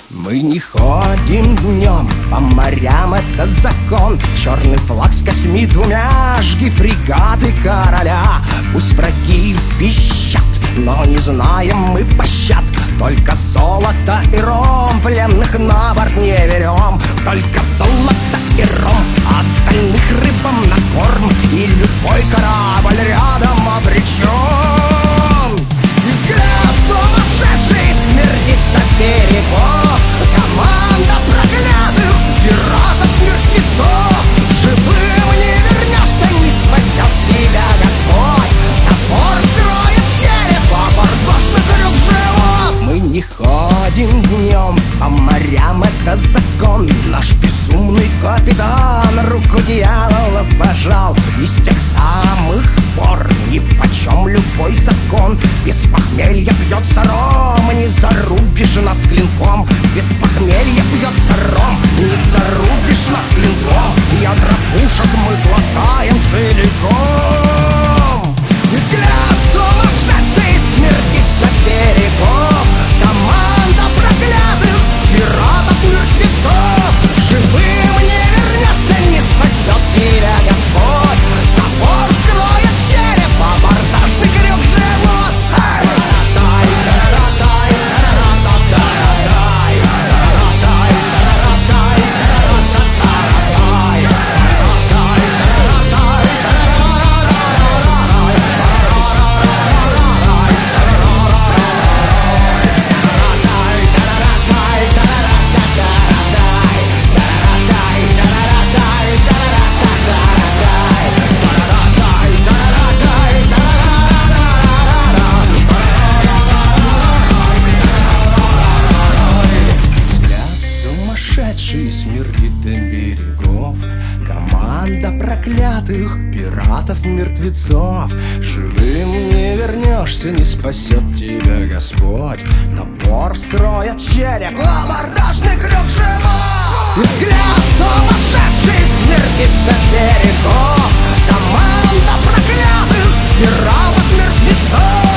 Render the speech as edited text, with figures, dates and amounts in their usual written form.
Мы не ходим днем по морям, это закон. Черный флаг с 8 жги фрегаты короля. Пусть враги пищат, но не знаем мы пощад. Только золото и ром, пленных на борт не берем. Только золото и ром, а остальных рыбам на корм. И любой корабль рядом обречен. И взгляд сумасшедший смердит до берегов. Команда проклятых пиратов-мертвецов. Живым не вернешься, не спасет тебя Господь. Топор скроет череп, а бордошный крюк живот. Мы не ходим днем по морям, это закон. Наш безумный капитан руку дьявола пожал. И с тех самых пор нипочем любой закон. Без похмелья пьется ром, не зарубишь нас клинком. Без похмелья пьется ром, не зарубишь нас клинком. Ядра пушек мы глотаем целиком. И взгляд сумасшедший смердит до берегов. Команда проклятых пиратов-мертвецов. Живым не вернешься, не спасет тебя Господь. Топор скроет череп, а бордажный крюк живот. Смердит до берегов. Команда проклятых пиратов-мертвецов. Живым не вернешься, не спасет тебя Господь. Топор вскроет череп, а бордажный крюк живот. И взгляд сумасшедший смердит до берегов. Команда проклятых пиратов-мертвецов.